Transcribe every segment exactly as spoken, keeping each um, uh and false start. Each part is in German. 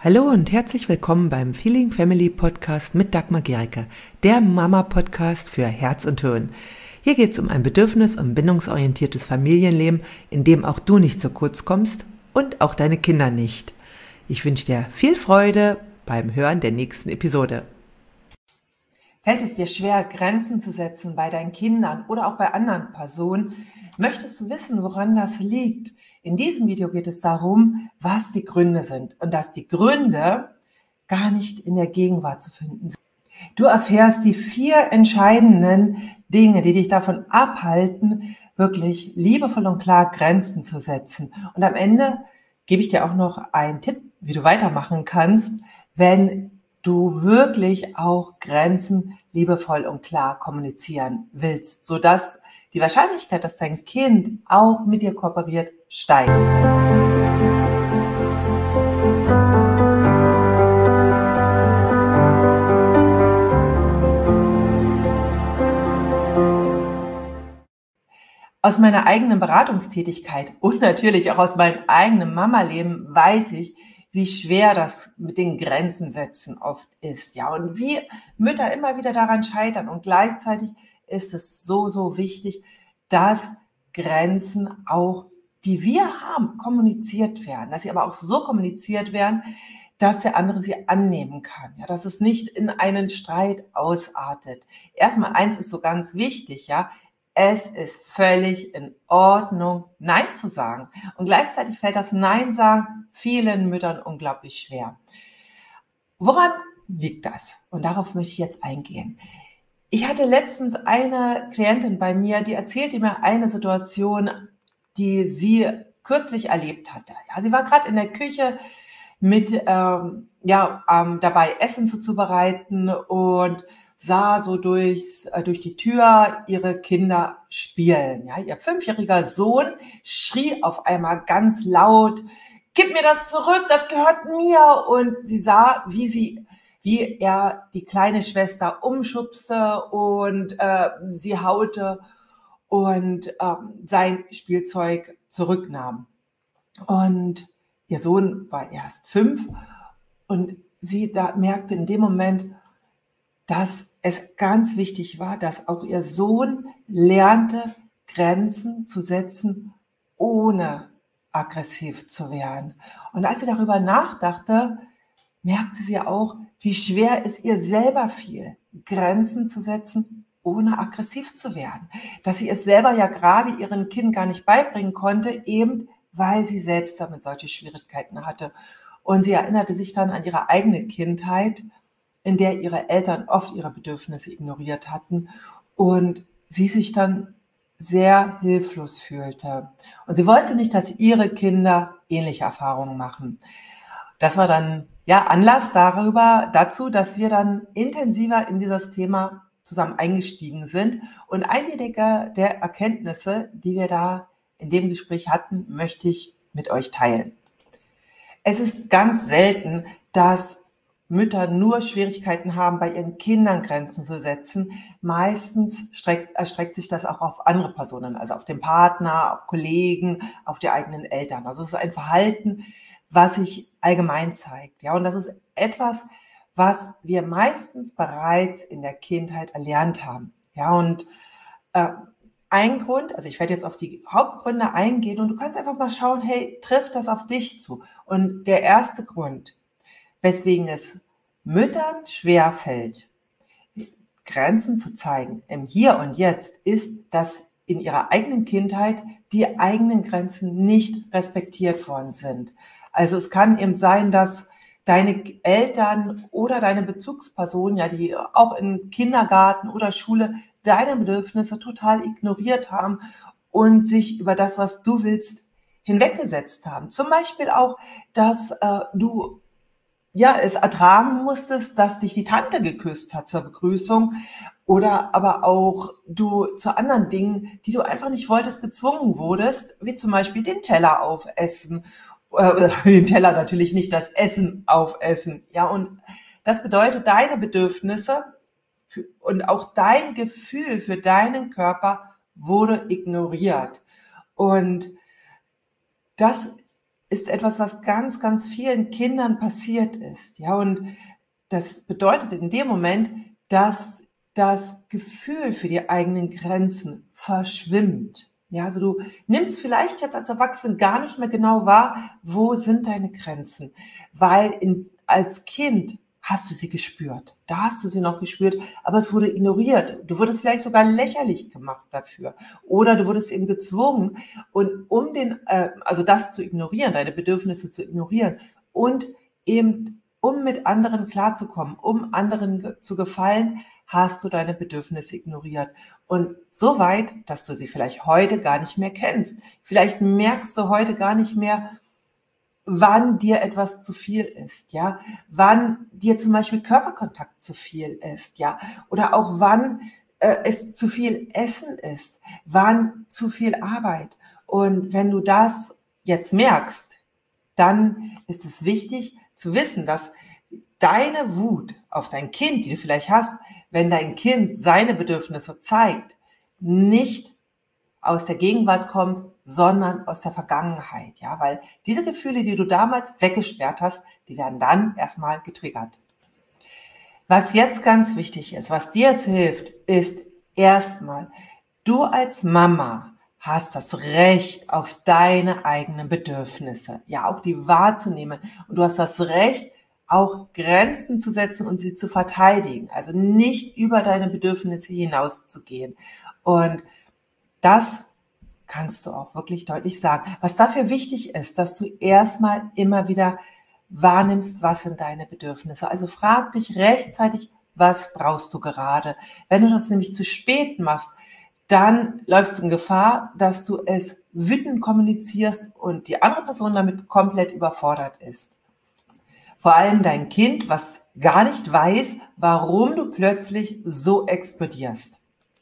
Hallo und herzlich willkommen beim Feeling Family Podcast mit Dagmar Gericke, der Mama-Podcast für Herz und Hirn. Hier geht es um ein bedürfnis- und bindungsorientiertes Familienleben, in dem auch du nicht zu kurz kommst und auch deine Kinder nicht. Ich wünsche dir viel Freude beim Hören der nächsten Episode. Fällt es dir schwer, Grenzen zu setzen bei deinen Kindern oder auch bei anderen Personen? Möchtest du wissen, woran das liegt? In diesem Video geht es darum, was die Gründe sind und dass die Gründe gar nicht in der Gegenwart zu finden sind. Du erfährst die vier entscheidenden Dinge, die dich davon abhalten, wirklich liebevoll und klar Grenzen zu setzen. Und am Ende gebe ich dir auch noch einen Tipp, wie du weitermachen kannst, wenn du wirklich auch Grenzen liebevoll und klar kommunizieren willst, sodass die Wahrscheinlichkeit, dass dein Kind auch mit dir kooperiert, steigt. Aus meiner eigenen Beratungstätigkeit und natürlich auch aus meinem eigenen Mama-Leben weiß ich, wie schwer das mit den Grenzen setzen oft ist, ja, und wie Mütter immer wieder daran scheitern. Und gleichzeitig ist es so, so wichtig, dass Grenzen auch, die wir haben, kommuniziert werden, dass sie aber auch so kommuniziert werden, dass der andere sie annehmen kann, ja, dass es nicht in einen Streit ausartet. Erstmal eins ist so ganz wichtig, ja, es ist völlig in Ordnung, Nein zu sagen. Und gleichzeitig fällt das Nein sagen vielen Müttern unglaublich schwer. Woran liegt das? Und darauf möchte ich jetzt eingehen. Ich hatte letztens eine Klientin bei mir, die erzählte mir eine Situation, die sie kürzlich erlebt hatte. Ja, sie war gerade in der Küche mit ähm, ja ähm, dabei Essen zuzubereiten und sah so durchs, äh, durch die Tür ihre Kinder spielen. Ja, ihr fünfjähriger Sohn schrie auf einmal ganz laut: "Gib mir das zurück, das gehört mir!" Und sie sah, wie sie, wie er die kleine Schwester umschubste und äh, sie haute und ähm, sein Spielzeug zurücknahm. Und ihr Sohn war erst fünf und sie da merkte in dem Moment, dass es ganz wichtig war, dass auch ihr Sohn lernte, Grenzen zu setzen, ohne aggressiv zu werden. Und als sie darüber nachdachte, merkte sie auch, wie schwer es ihr selber fiel, Grenzen zu setzen, ohne aggressiv zu werden. Dass sie es selber ja gerade ihren Kindern gar nicht beibringen konnte, eben weil sie selbst damit solche Schwierigkeiten hatte. Und sie erinnerte sich dann an ihre eigene Kindheit, in der ihre Eltern oft ihre Bedürfnisse ignoriert hatten und sie sich dann sehr hilflos fühlte. Und sie wollte nicht, dass ihre Kinder ähnliche Erfahrungen machen. Das war dann ja Anlass darüber, dazu, dass wir dann intensiver in dieses Thema zusammen eingestiegen sind. Und einige der Erkenntnisse, die wir da in dem Gespräch hatten, möchte ich mit euch teilen. Es ist ganz selten, dass Mütter nur Schwierigkeiten haben, bei ihren Kindern Grenzen zu setzen. Meistens streckt, erstreckt sich das auch auf andere Personen, also auf den Partner, auf Kollegen, auf die eigenen Eltern. Also es ist ein Verhalten, was sich allgemein zeigt. Ja, und das ist etwas, was wir meistens bereits in der Kindheit erlernt haben. Ja, und äh, ein Grund, also ich werde jetzt auf die Hauptgründe eingehen und du kannst einfach mal schauen, hey, trifft das auf dich zu? Und der erste Grund, weswegen es Müttern schwerfällt, Grenzen zu zeigen im Hier und Jetzt, ist, dass in ihrer eigenen Kindheit die eigenen Grenzen nicht respektiert worden sind. Also es kann eben sein, dass deine Eltern oder deine Bezugspersonen, ja, die auch im Kindergarten oder Schule deine Bedürfnisse total ignoriert haben und sich über das, was du willst, hinweggesetzt haben. Zum Beispiel auch, dass äh, du ja es ertragen musstest, dass dich die Tante geküsst hat zur Begrüßung oder aber auch du zu anderen Dingen, die du einfach nicht wolltest, gezwungen wurdest, wie zum Beispiel den Teller aufessen. Äh, den Teller natürlich nicht, das Essen aufessen. Ja, und das bedeutet, deine Bedürfnisse und auch dein Gefühl für deinen Körper wurde ignoriert. Und das ist etwas, was ganz, ganz vielen Kindern passiert ist. Ja, und das bedeutet in dem Moment, dass das Gefühl für die eigenen Grenzen verschwimmt. Ja, also du nimmst vielleicht jetzt als Erwachsene gar nicht mehr genau wahr, wo sind deine Grenzen, weil in, als Kind hast du sie gespürt. Da hast du sie noch gespürt, aber es wurde ignoriert. Du wurdest vielleicht sogar lächerlich gemacht dafür. Oder du wurdest eben gezwungen, und um den, äh, also das zu ignorieren, deine Bedürfnisse zu ignorieren und eben um mit anderen klarzukommen, um anderen ge- zu gefallen, hast du deine Bedürfnisse ignoriert. Und so weit, dass du sie vielleicht heute gar nicht mehr kennst. Vielleicht merkst du heute gar nicht mehr, wann dir etwas zu viel ist, ja, wann dir zum Beispiel Körperkontakt zu viel ist, ja, oder auch wann äh, es zu viel Essen ist, wann zu viel Arbeit. Und wenn du das jetzt merkst, dann ist es wichtig zu wissen, dass deine Wut auf dein Kind, die du vielleicht hast, wenn dein Kind seine Bedürfnisse zeigt, nicht aus der Gegenwart kommt, sondern aus der Vergangenheit, ja, weil diese Gefühle, die du damals weggesperrt hast, die werden dann erstmal getriggert. Was jetzt ganz wichtig ist, was dir jetzt hilft, ist erstmal, du als Mama hast das Recht auf deine eigenen Bedürfnisse, ja, auch die wahrzunehmen, und du hast das Recht, auch Grenzen zu setzen und sie zu verteidigen, also nicht über deine Bedürfnisse hinauszugehen. Und das kannst du auch wirklich deutlich sagen. Was dafür wichtig ist, dass du erstmal immer wieder wahrnimmst, was sind deine Bedürfnisse. Also frag dich rechtzeitig, was brauchst du gerade. Wenn du das nämlich zu spät machst, dann läufst du in Gefahr, dass du es wütend kommunizierst und die andere Person damit komplett überfordert ist. Vor allem dein Kind, was gar nicht weiß, warum du plötzlich so explodierst.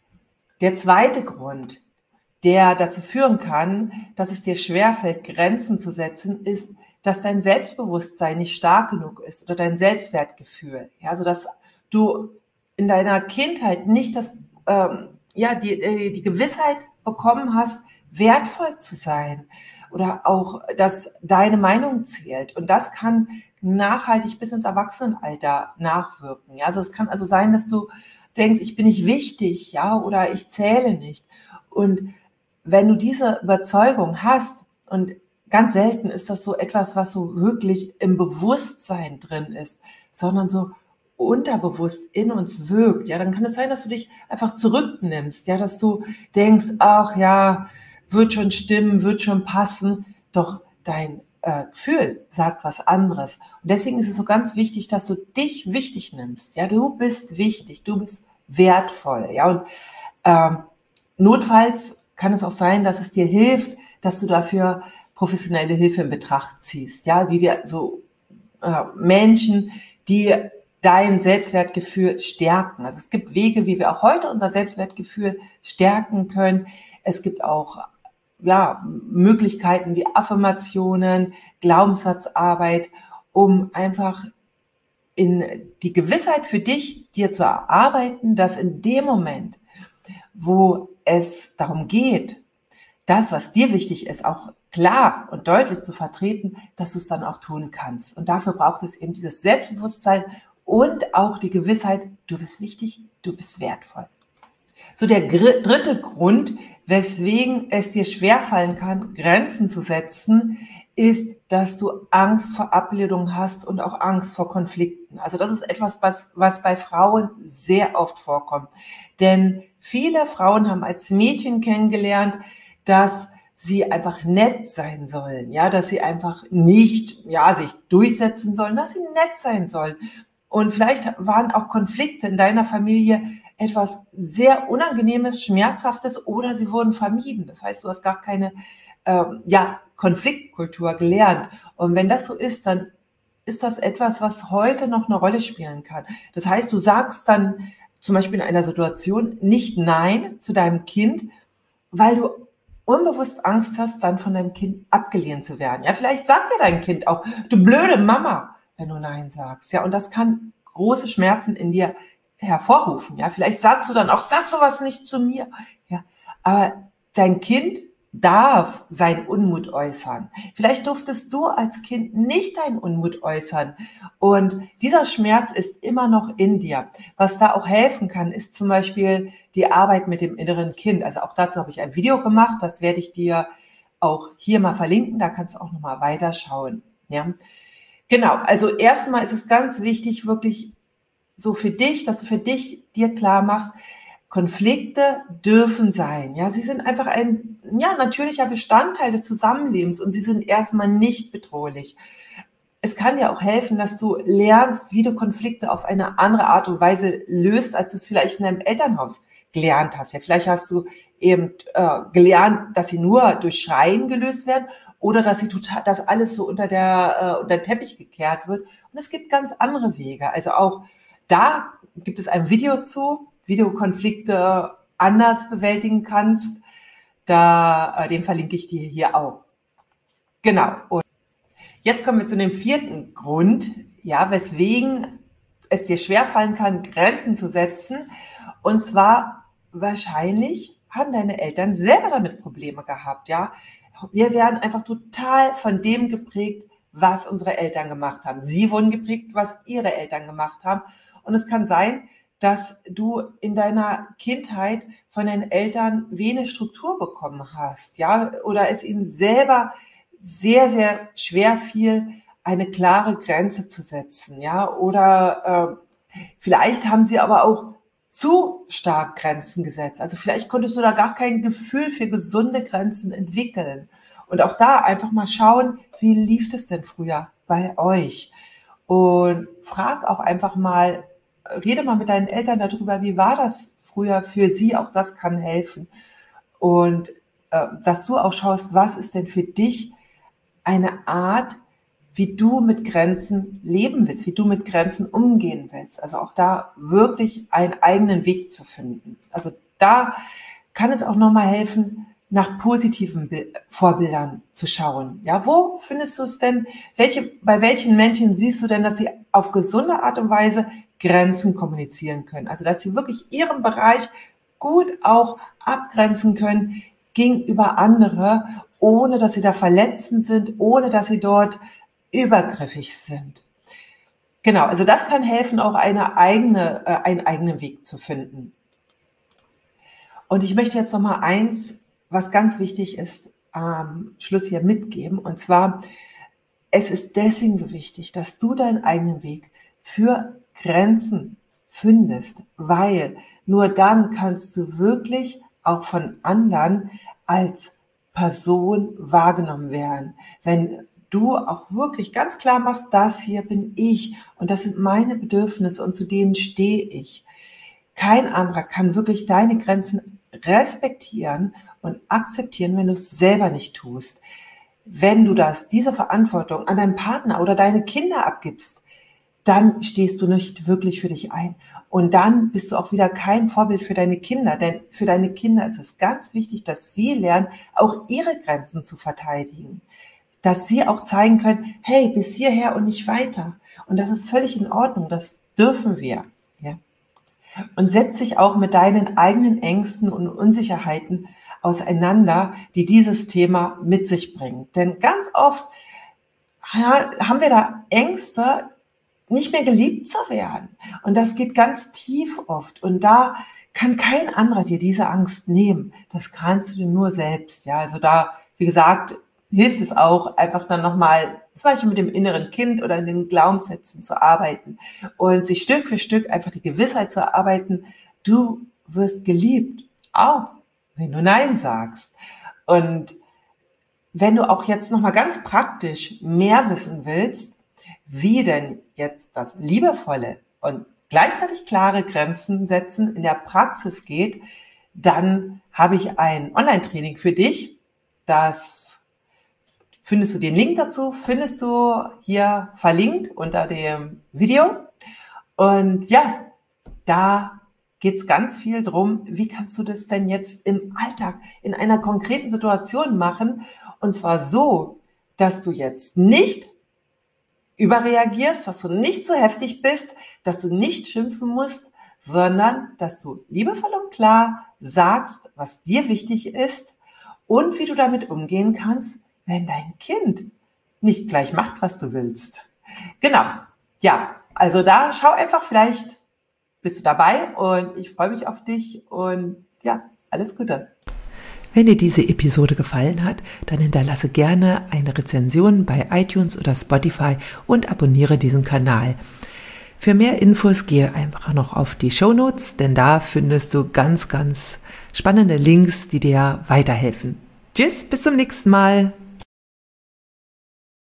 Der zweite Grund, der dazu führen kann, dass es dir schwerfällt, Grenzen zu setzen, ist, dass dein Selbstbewusstsein nicht stark genug ist oder dein Selbstwertgefühl. Ja, also dass du in deiner Kindheit nicht das, ähm, ja, die, die Gewissheit bekommen hast, wertvoll zu sein oder auch, dass deine Meinung zählt. Und das kann nachhaltig bis ins Erwachsenenalter nachwirken. Ja, also es kann also sein, dass du denkst, ich bin nicht wichtig, ja, oder ich zähle nicht. Und wenn du diese Überzeugung hast, und ganz selten ist das so etwas, was so wirklich im Bewusstsein drin ist, sondern so unterbewusst in uns wirkt, ja, dann kann es sein, dass du dich einfach zurücknimmst, ja, dass du denkst, ach ja, wird schon stimmen, wird schon passen, doch dein äh, Gefühl sagt was anderes. Und deswegen ist es so ganz wichtig, dass du dich wichtig nimmst, ja, du bist wichtig, du bist wertvoll, ja, und ähm, notfalls kann es auch sein, dass es dir hilft, dass du dafür professionelle Hilfe in Betracht ziehst, ja, die dir so äh, Menschen, die dein Selbstwertgefühl stärken. Also es gibt Wege, wie wir auch heute unser Selbstwertgefühl stärken können. Es gibt auch ja Möglichkeiten wie Affirmationen, Glaubenssatzarbeit, um einfach in die Gewissheit für dich, dir zu erarbeiten, dass in dem Moment, wo es darum geht, das, was dir wichtig ist, auch klar und deutlich zu vertreten, dass du es dann auch tun kannst. Und dafür braucht es eben dieses Selbstbewusstsein und auch die Gewissheit, du bist wichtig, du bist wertvoll. So, der dritte Grund, weswegen es dir schwerfallen kann, Grenzen zu setzen, ist, dass du Angst vor Ablehnung hast und auch Angst vor Konflikten. Also das ist etwas, was, was bei Frauen sehr oft vorkommt. Denn viele Frauen haben als Mädchen kennengelernt, dass sie einfach nett sein sollen, ja, dass sie einfach nicht, ja, sich durchsetzen sollen, dass sie nett sein sollen. Und vielleicht waren auch Konflikte in deiner Familie etwas sehr Unangenehmes, Schmerzhaftes, oder sie wurden vermieden. Das heißt, du hast gar keine ähm, ja, Konfliktkultur gelernt. Und wenn das so ist, dann ist das etwas, was heute noch eine Rolle spielen kann. Das heißt, du sagst dann zum Beispiel in einer Situation nicht Nein zu deinem Kind, weil du unbewusst Angst hast, dann von deinem Kind abgelehnt zu werden. Ja, vielleicht sagt dir dein Kind auch, du blöde Mama, wenn du Nein sagst. Ja, und das kann große Schmerzen in dir hervorrufen. Ja, vielleicht sagst du dann auch, sag sowas nicht zu mir. Ja, aber dein Kind darf seinen Unmut äußern. Vielleicht durftest du als Kind nicht deinen Unmut äußern und dieser Schmerz ist immer noch in dir. Was da auch helfen kann, ist zum Beispiel die Arbeit mit dem inneren Kind. Also auch dazu habe ich ein Video gemacht, das werde ich dir auch hier mal verlinken, da kannst du auch nochmal weiterschauen. Ja? Genau, also erstmal ist es ganz wichtig, wirklich so für dich, dass du für dich dir klar machst, Konflikte dürfen sein. Ja, sie sind einfach ein ja, natürlicher Bestandteil des Zusammenlebens und sie sind erstmal nicht bedrohlich. Es kann dir auch helfen, dass du lernst, wie du Konflikte auf eine andere Art und Weise löst, als du es vielleicht in deinem Elternhaus gelernt hast. Ja, vielleicht hast du eben äh, gelernt, dass sie nur durch Schreien gelöst werden oder dass sie total, dass alles so unter der äh, unter den Teppich gekehrt wird. Und es gibt ganz andere Wege. Also auch da gibt es ein Video zu, wie du Konflikte anders bewältigen kannst. Da, äh, den verlinke ich dir hier auch. Genau. Und jetzt kommen wir zu dem vierten Grund, ja, weswegen es dir schwerfallen kann, Grenzen zu setzen. Und zwar wahrscheinlich haben deine Eltern selber damit Probleme gehabt, ja. Wir werden einfach total von dem geprägt, was unsere Eltern gemacht haben. Sie wurden geprägt, was ihre Eltern gemacht haben. Und es kann sein, dass du in deiner Kindheit von deinen Eltern wenig Struktur bekommen hast, ja, oder es ihnen selber sehr, sehr schwer fiel, eine klare Grenze zu setzen, ja, oder äh, vielleicht haben sie aber auch zu stark Grenzen gesetzt. Also vielleicht konntest du da gar kein Gefühl für gesunde Grenzen entwickeln. Und auch da einfach mal schauen, wie lief es denn früher bei euch? Und frag auch einfach mal, rede mal mit deinen Eltern darüber, wie war das früher für sie, auch das kann helfen. Und äh, dass du auch schaust, was ist denn für dich eine Art, wie du mit Grenzen leben willst, wie du mit Grenzen umgehen willst. Also auch da wirklich einen eigenen Weg zu finden. Also da kann es auch nochmal helfen, nach positiven Vorbildern zu schauen. Ja, wo findest du es denn? Welche, bei welchen Menschen siehst du denn, dass sie auf gesunde Art und Weise Grenzen kommunizieren können? Also, dass sie wirklich ihren Bereich gut auch abgrenzen können gegenüber andere, ohne dass sie da verletzend sind, ohne dass sie dort übergriffig sind. Genau, also das kann helfen, auch eine eigene, äh, einen eigenen Weg zu finden. Und ich möchte jetzt noch mal eins, was ganz wichtig ist, am Schluss hier mitgeben. Und zwar, es ist deswegen so wichtig, dass du deinen eigenen Weg für Grenzen findest, weil nur dann kannst du wirklich auch von anderen als Person wahrgenommen werden. Wenn du auch wirklich ganz klar machst, das hier bin ich und das sind meine Bedürfnisse und zu denen stehe ich. Kein anderer kann wirklich deine Grenzen respektieren und akzeptieren, wenn du es selber nicht tust. Wenn du das, diese Verantwortung an deinen Partner oder deine Kinder abgibst, dann stehst du nicht wirklich für dich ein. Und dann bist du auch wieder kein Vorbild für deine Kinder. Denn für deine Kinder ist es ganz wichtig, dass sie lernen, auch ihre Grenzen zu verteidigen. Dass sie auch zeigen können, hey, bis hierher und nicht weiter. Und das ist völlig in Ordnung. Das dürfen wir. Ja. Und setz dich auch mit deinen eigenen Ängsten und Unsicherheiten auseinander, die dieses Thema mit sich bringen. Denn ganz oft ja, haben wir da Ängste, nicht mehr geliebt zu werden. Und das geht ganz tief oft. Und da kann kein anderer dir diese Angst nehmen. Das kannst du dir nur selbst. Ja, also da, wie gesagt, hilft es auch, einfach dann nochmal, zum Beispiel mit dem inneren Kind oder in den Glaubenssätzen zu arbeiten und sich Stück für Stück einfach die Gewissheit zu erarbeiten, du wirst geliebt, auch wenn du Nein sagst. Und wenn du auch jetzt nochmal ganz praktisch mehr wissen willst, wie denn jetzt das liebevolle und gleichzeitig klare Grenzen setzen in der Praxis geht, dann habe ich ein Online-Training für dich. Das findest du, den Link dazu findest du hier verlinkt unter dem Video. Und ja, da geht es ganz viel drum, wie kannst du das denn jetzt im Alltag in einer konkreten Situation machen? Und zwar so, dass du jetzt nicht überreagierst, dass du nicht so heftig bist, dass du nicht schimpfen musst, sondern dass du liebevoll und klar sagst, was dir wichtig ist und wie du damit umgehen kannst, wenn dein Kind nicht gleich macht, was du willst. Genau, ja, also da schau einfach, vielleicht bist du dabei und ich freue mich auf dich und ja, alles Gute. Wenn dir diese Episode gefallen hat, dann hinterlasse gerne eine Rezension bei iTunes oder Spotify und abonniere diesen Kanal. Für mehr Infos gehe einfach noch auf die Shownotes, denn da findest du ganz, ganz spannende Links, die dir weiterhelfen. Tschüss, bis zum nächsten Mal.